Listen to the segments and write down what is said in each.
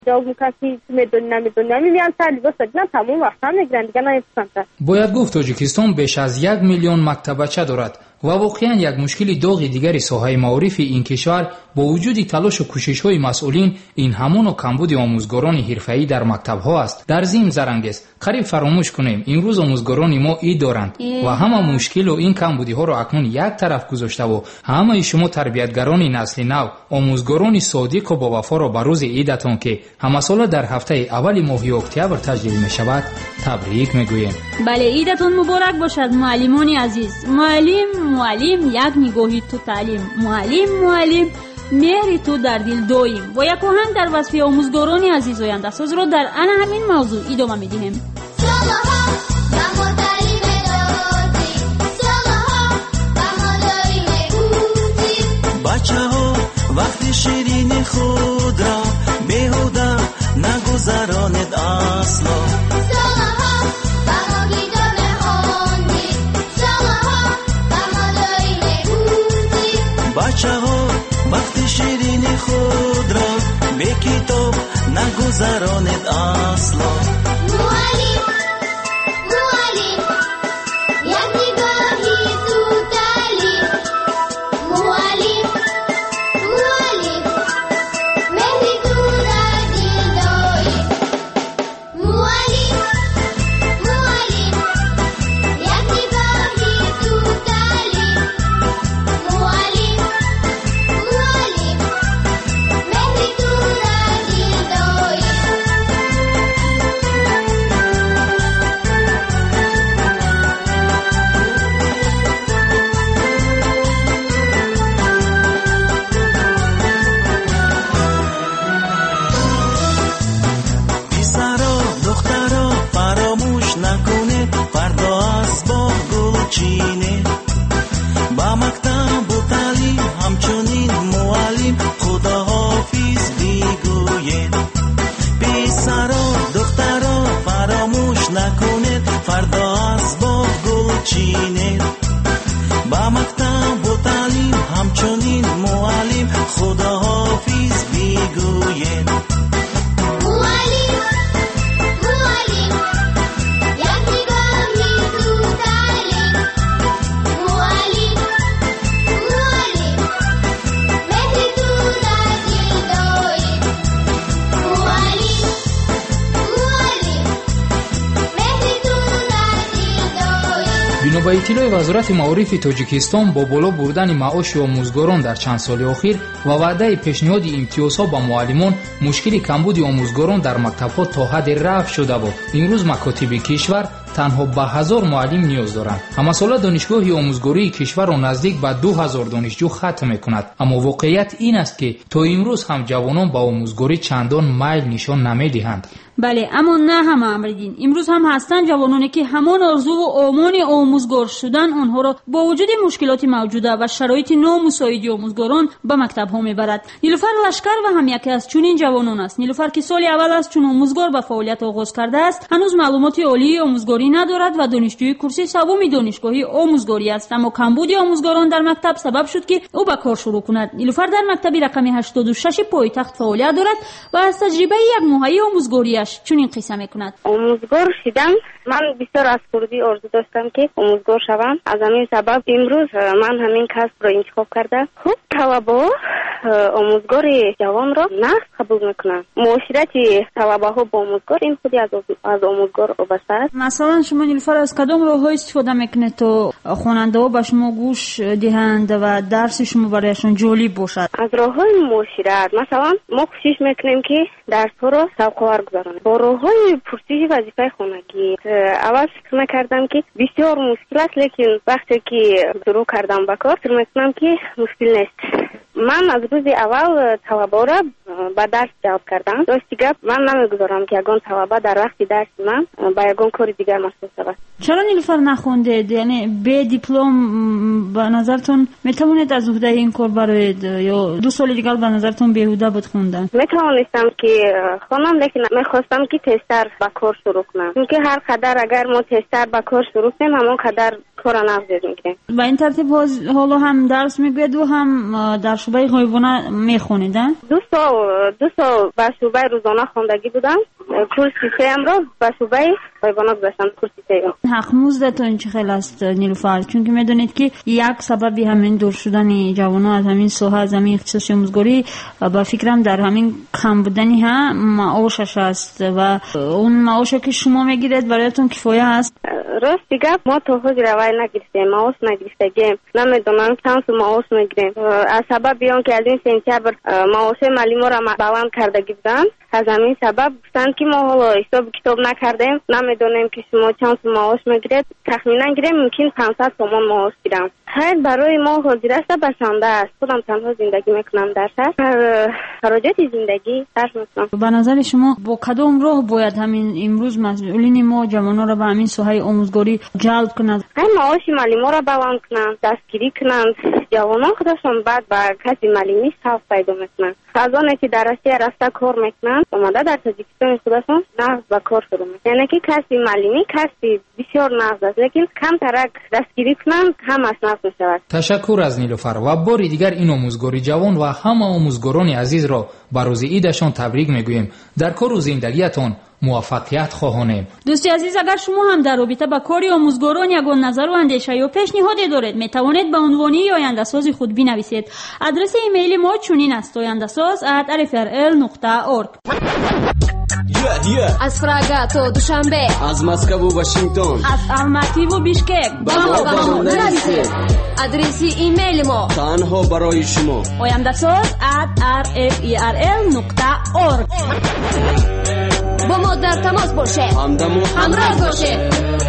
جواب کسی میدونی نمیدونی میان سر لباس دیدن تمام وقت هم نگرن دیگه نمیپسند. باید گفت تاجیکستان بیش از 1 میلیون مکتبچه دارد و واقعا یک مشکل داغ دیگری ساحه معارف این کشور با وجود تلاش و کوشش‌های مسئولین این همون و کمبود آموزگاران حرفه‌ای در مکتب‌ها است. در ضمن زرنگست قریب فراموش کنیم امروز آموزگاران ما عید دارند و همه مشکل و این کمبودی‌ها را اکنون یک طرف گذاشته و همه شما تربیتگران نسل نو آموزگاران صادق و با وفا را به روز عیدتان که همه ساله در هفته اول ماه اکتبر تجلیل می‌شود تبریک می‌گوییم. بله عیدتون مبارک باشد معلمان عزیز. معلم یک نگاهی تو تعلیم، معلم مهری تو در دل دایم و یک آهنگ در وصف آموزگاران عزیز آینده ساز را در همین موضوع ادامه می‌دهیم. بچه‌ها وقتی شیرین خود را بیهوده نگذرانید اصلا. بچه‌ها وقتی شیرین خود را به کتاب نگذرانید اصلا. معلم یک نگاهی تو تعلیم، معلم مهری تو در دل دایم، معلم یک نگاهی تو تعلیم، با مکتب و تعلیم همچنین معلم خداحافظ بگوید. پسرا دخترا فراموش نکنید فردا از باغ گل چینید. با مکتب و تعلیم همچنین معلم خداحافظ بگوید. با اطلاع وزارت معارف تاجیکستان با بالا بردن معاش آموزگاران در چند سال اخیر و وعده پیشنهاد امتیازها با معلمان مشکل کمبود آموزگاران در مکتب‌ها تا حد رفع شده و امروز مکاتب کشور تنها به 1000 معلم نیاز دارند. اما سال دانشگاه آموزگاری کشور را نزدیک به 2000 دانشجو ختم می‌کند. اما واقعیت این است که تا امروز هم جوانان به آموزگاری چندان میل نشان نمی‌دهند. بله اما نه همه امردین. امروز هم هستند جوانانی که همان آرزو و آرمان آموزگار شدن آنها را با وجود مشکلات موجوده و شرایط نامساعد آموزگاران به مکتب‌ها میبرد. نیلوفر لشکر و هم یکی از چنین جوانان است. نیلوفر که سال اول از چون آموزگار به فعالیت آغاز کرده است هنوز معلومات عالی آموزگاری ندارد و دانشجوی کورس سوم دانشگاهی آموزگاری است. اما کمبود آموزگاران در مکتب سبب شد که او به کار شروع کند. نیلوفر در مکتب رقم 86 پایتخت فعالیت دارد و از تجربه یک ماهه آموزگاری چنین قصه میکند. آموزگار شدم من بسیار از کردی آرزو داشتم که آموزگار شوم. از همین سبب امروز من همین کسب را انتخاب کردم. خوب توابع آموزگار جوان را نقص قبول میکنم. معاشرت توابع ها با آموزگار این خودی از آموزگار وابسته است. مثلا شما نیلوفر از کدام راه‌ها استفاده میکنید تا خواننده ها به شما گوش دهند و درس شما برایشان جالب باشد؟ از راه‌های معاشرت مثلا ما کوشش میکنیم که درس ها را سوق‌آور گذرانیم. با راه‌های پرسش وظیفه خانگی اول فکر می‌کردم که بسیار مشکل است، لیکن وقتی که شروع کردم به کار فکر می‌کنم که مشکل نیست. من از روز اول توابع را به درس جلب کردم. راستی گپ من نمیگذارم که یگان توابع در وقت درس من با یگان کار دیگر مشغول شود. چرا نیلوفر نخوندید؟ یعنی به دیپلم به نظرتون میتوانید از عهده این کار برید یا 2 سال دیگر به نظرتون بیهوده بود خوندن؟ میتوانستم که خوانم، لیکن میخواستم که تستر به کار شروع کنم، چون که هر قدر اگر ما تستر به کار شروع کنیم همون قدر کار نافذ میکنیم. با این ترتیب حالا هم درس میگوید و هم در باشوبه غایبانه میخونیدن؟ دو سال باشوبه روزانه خواندگی بودم. کورس سیم را باشوبه غایبانه گذاشتم. کورس سیم حق موزده تا این چه خیلی است نیلوفر، چون که میدونید که یک سببی همین دور شدن جوانان از همین ساحه، از همین اختصاص آموزگاری با فکرم در همین کم بودنی ها معاشش است و اون معاشی که شما میگیرید برایتون کفایه است؟ راست دیگه ما تا حاضر روی نگرفتیم، معاش نگرفتیم، نمیدونم چند سو معاش میگیریم. از سبب بیان که از این سنتبر معاش مالی ما را بلند کردگی بودن، از همین سبب گفتن که ما حالا حساب کتاب نکردیم، نمیدونیم که شما چند سو معاش میگیرید. تخمینا گیریم ممکن 500 تومان معاش گیرم. خیر برای ما حاضر است بسنده است. خودم تنها زندگی میکنم در شهر، خراجات زندگی صرف میکنم. به نظر شما با کدام راه باید همین امروز مسئولین ما جوانان را به همین ساحه آموزگاری جلب کنند؟ معاش مالی ما را بلند کنند، دستگیری کنند. جوانان خودشون بعد با کسی معلمی صاف پیدا میکنند. کسانی که در روسیه رفته کار میکنند اومده در تاجیکستان خودشون نقض و کار شروع میکنند. یعنی که کسی معلمی کسی بسیار نقض است، لیکن کم ترک دستگیری کنند هم از نقض میشود. تشکر از نیلوفر و باری دیگر این آموزگاری جوان و همه آموزگاران عزیز را به روز عیدشان تبریک میگوییم. در کار و زندگیتان موفقیت خواهانیم. دوستی عزیز، اگر شما هم در رابطه با کاری آموزگاران یگان نظر و اندیشه یا پیشنهادی دارید، می توانید به عنوانی آینده‌ساز خود بنویسید. آدرس ایمیل ما چنین است: oyandasaz@rfrl.org. از فراگا تا دوشنبه، از مسکو و واشنگتن، از الماتی و بیشکک با ما نویسید. آدرس ایمیل ما تنها برای شما: oyandasaz@rfrl.org. با ما در تماس باشه، همراه باشه.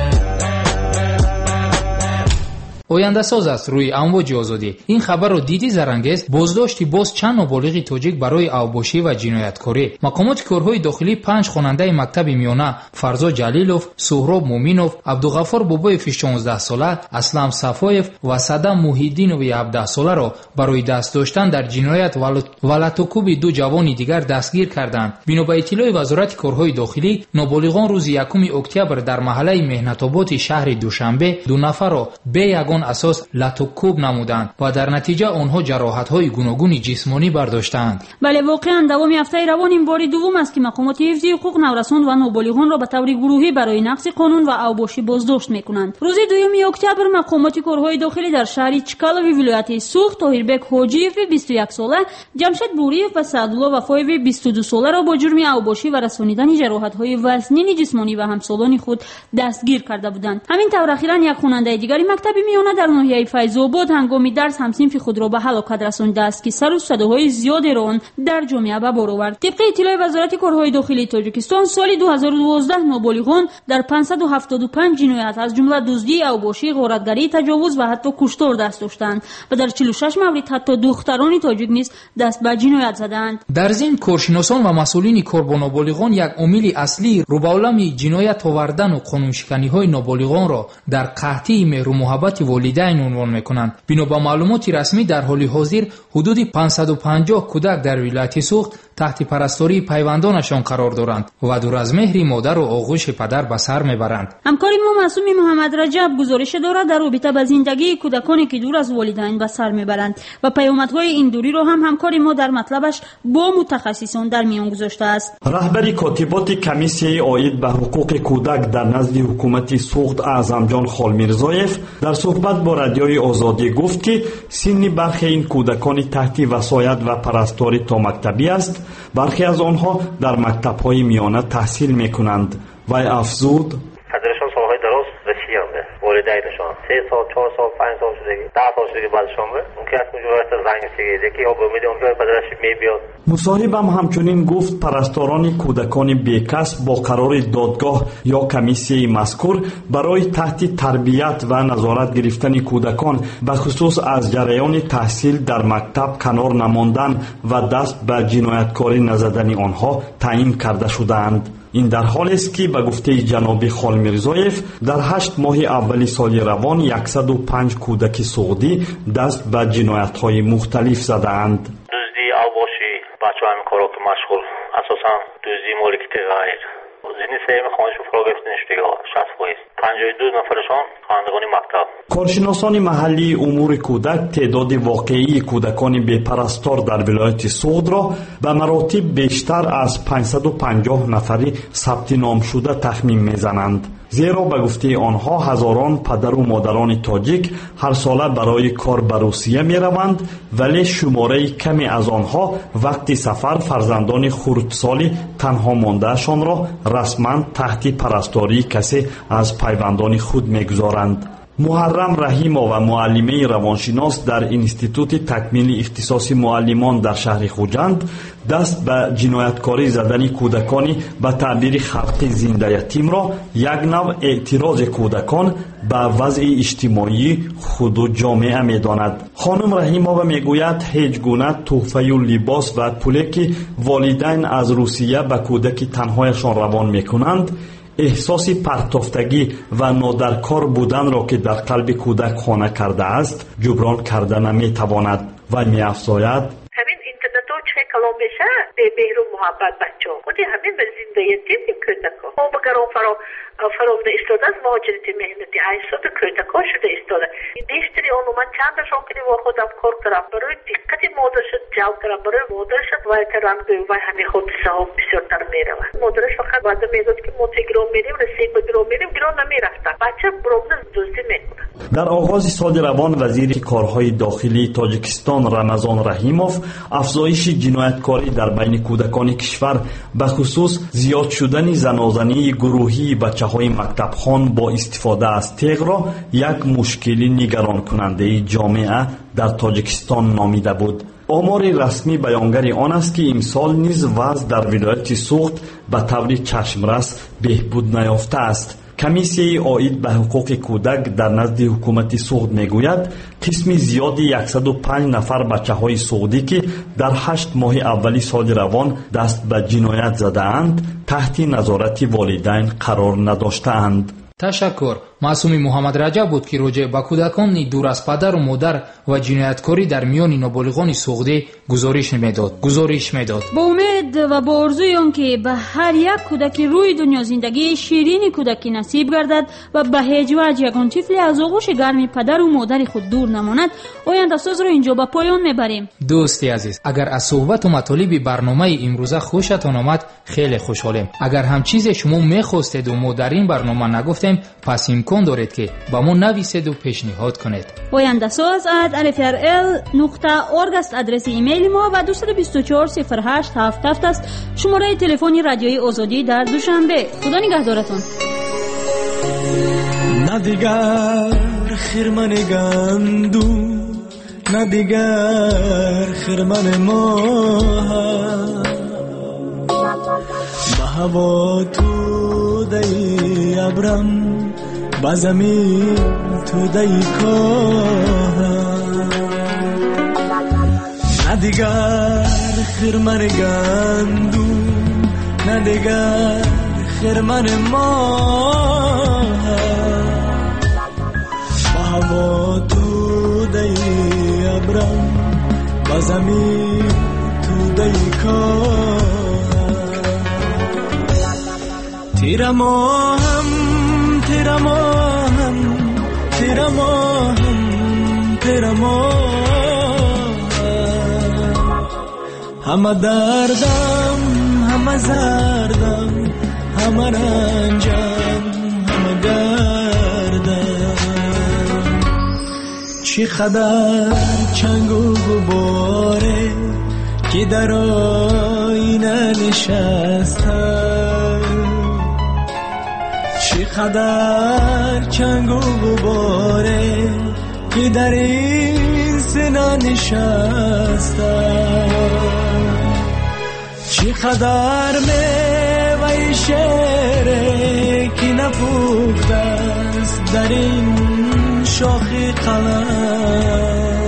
آینده ساز است روی امواج آزادی. این خبر رو دیدی زرنگیز؟ بازداشتی باز چند نابالغ تاجیک برای اوباشی و جنایتکاری. مقامات کارهای داخلی 5 خواننده مکتب میانه فرزاد جلیلوف، سهراب مومینوف، عبدالغفار بابایف 16 ساله، اسلام صفایف و صدام محیدینوی 17 ساله را برای دست داشتن در جنایت و لطوکوب 2 جوان دیگر دستگیر کردند. بنا به اطلاع وزارت کارهای داخلی، نابالغان روز 1 اکتبر در محله مهنت‌آباد شهر دوشنبه 2 نفر را به یگان اساس لطوکوب نمودند و در نتیجه آنها جراحت‌های گوناگون جسمانی برداشتند. بله، واقعا دوام هفته روان این بار دوم است که مقامات حفظ حقوق نورسان و نابالغان را به طور گروهی برای نقض قانون و اوباشی بازداشت می‌کنند. روز 2 اکتبر مقامات کارهای داخلی در شهر چکالوی ولایت سوخت طاهربک حاجیف 21 ساله، جمشید بوریف و سعدالله وفایف 22 ساله را با جرم اوباشی و رسانیدن جراحت‌های وزنین جسمانی و همسالان خود دستگیر کرده بودند. همین طور اخیراً یک خواننده دیگری مکتب میانه در ناحیه فیض‌آباد هنگام درس همصنف خود را به هلاکت رسانیده است که سر و صداهای زیادی را در جامعه به بار آورد. طبق اطلاع وزارت کارهای داخلی تاجیکستان، سال 2012 نابالغان در 575 جنایت از جمله دزدی، اوباشی، غارتگری، تجاوز و حتی کشتار دست داشتند و در 46 مورد حتی دختران تاجیک نیز دست به جنایت زدند. در ضمن کارشناسان و مسئولین کار با نابالغان یک عامل اصلی رو به عالم جنایت آوردن و قانونشکنی‌های نابالغان را در قحطی مهر و محبت والدین عنوان میکنند. بنا به معلومات رسمی در حال حاضر حدود 550 کودک در ولایت سوخت تحت پرستاری پیوندانشان قرار دارند و دور از مهر مادر و آغوش پدر به سر میبرند. همکار ما معصوم محمد رجب گزارش دارد در رابطه با زندگی کودکانی که دور از والدین به سر میبرند و پیامدهای این دوری را هم همکار ما در مطلبش با متخصصان در میان گذاشته است. رهبر کاتبات کمیسیه عاید به حقوق کودک در نزد حکومت سوخت اعظمجان خالمیرزایف در صحبت با رادیوی آزادی گفت که سن برخی این کودکان تحت وصایت و پرستاری تا مکتبی است. برخی از آنها در مکتب‌های میانه تحصیل می‌کنند. و افزود: پدرشان سالهای دراز رسیدند، والدینشان 3 سال 4 سال 5 سال شدگی 10 سال شدگی بعدشان ممکن است مجرد زنگ سیگه که یا به امید اونجا پدرش میبیاد. مصاحبم همچنین گفت پرستاران کودکان بیکس با قرار دادگاه یا کمیسیه مذکور برای تحت تربیت و نظارت گرفتن کودکان به خصوص از جریان تحصیل در مکتب کنار نماندن و دست به جنایتکاری نزدن آنها تعیین کرده شدند. این در حالی است که به گفته جناب خالمیرزایف در 8 ماه اولی سال روان 105 کودک سعودی دست به جنایت‌های مختلف زدند. دزدی، اوباشی، بچه‌ها همین کارا که مشغول اساساً دزدی مالکیت غیر زنی سیم خانشون فرا گرفتنش دیگه 60%. 52 نفرشان خوانندگان مکتب. کارشناسان محلی امور کودک تعداد واقعی کودکان بی‌پرستار در ولایت سوغد را به مراتب بیشتر از 550 نفری ثبت نام شده تخمین میزنند. زیرا به گفته آنها هزاران پدر و مادران تاجیک هر ساله برای کار به روسیه می روند، ولی شماره کمی از آنها وقتی سفر فرزندان خردسالی تنها ماندهشان را رسما تحت پرستاری کسی از پیوندان خود می گذارند. محرم رحیما و معلمه روانشناس در انستیتوت تکمیل اختصاص معلمان در شهر خوجند دست به جنایتکاری زدن کودکانی به تعبیر خلقی زنده یتیم را یک نوع اعتراض کودکان به وضع اجتماعی خود و جامعه می داند. خانم رحیمова میگوید هیچ گونه تحفه و لباس و پولی که والدین از روسیه به کودک تنهایشان روان می کنند احساس پرتافتگی و نادرکار بودن را که در قلب کودک خانه کرده است جبران کرده نمیتواند و می‌افزاید همین اینترنت ها چه کلام میشه به مهر و محبت بچه ها خودی همین به زنده یتیم کودک ها ما بگرام فرامده استاده از مهاجرت مهنتی ایساد کودک ها شده استاده بیشتری آنو من چندشان کنی و خودم کار کرم برای دقت مادرشت جلب کرم برای مادرشت وای کرم و همین خود صحاب بسیارتر میروه مادرش فقط بعد میداد که ما 3 گرام میریم رسید به گرام میریم گرام نمیرفتن بچه برامده دوستی میکنه. در آغاز سال روان وزیر کارهای داخلی تاجیکستان رمضان رحیموف افزایش جنایتکاری در بین کودکان کشور به خصوص زیاد شدن زنازنی گروهی بچه‌های مکتبخوان با استفاده از تیغ را یک مشکل نگران کننده جامعه در تاجیکستان نامیده بود. آمار رسمی بیانگر آن است که امسال نیز وضع در ولایت سوغد به طور چشمرس بهبود نیافته است. کمیسیه آید به حقوق کودک در نزد حکومت سوغد میگوید قسم زیادی 105 نفر بچه‌های سوغدی که در 8 ماه اولی سال روان دست به جنایت زده اند تحت نظارت والدین قرار نداشته‌اند. تشکر. معصومی محمد رجب بود که راجع به کودکان دور از پدر و مادر و جنایتکاری در میان نابالغان سوغدی گزارش میداد. با امید و با آرزوی آن که به هر یک کودک روی دنیا زندگی شیرین کودکی نصیب گردد و به هیچ وجه یگان طفلی از آغوش گرم پدر و مادر خود دور نماند، آینده ساز را اینجا به پایان میبریم. دوستی عزیز، اگر از صحبت و مطالب برنامه امروزه خوشتان آمد خیلی خوشحالیم. اگر هم چیزی شما میخواستید و ما در این برنامه نگفتیم پس امکان دارید که با ما نویسید و پیشنهاد کنید. آینده ساز @alfrl.org است آدرس ایمیل ما و 2240877 است شماره تلفن رادیوی آزادی در دوشنبه. خدا نگهدارتان. نه دیگر خرمن گندم نه دیگر خرمن ماه به هوا تو دی ابرم با زمین تو دی کاه نه دیگر خرمن گندم نه دیگر خرمن ماه با هوا تو دی ابرم با زمین تو دی کاه تیرا ماهم تیرا ماهم تیرا ماهم تیرا ماهم همه دردم همه زردم همه رنجم همه گردم چی قدر چنگ و غباره که در آینه نشستم چی قدر چنگ و غباره که در این سینه نشستم چی قدر میوه شعره که نپخته است در این شاخ قلم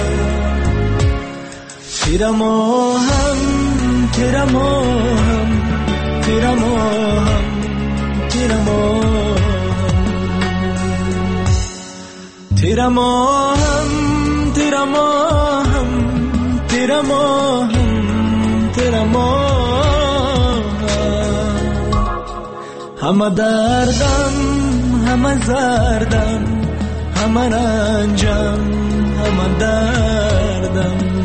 تیرا ماهم تیرا ماهم تیرا ماهم تیرا ماهم تیرا ماهم تیرا ماهم تیرا ماهم تیرا ماهم همه دردم همه زردم همه رنجم همه دردم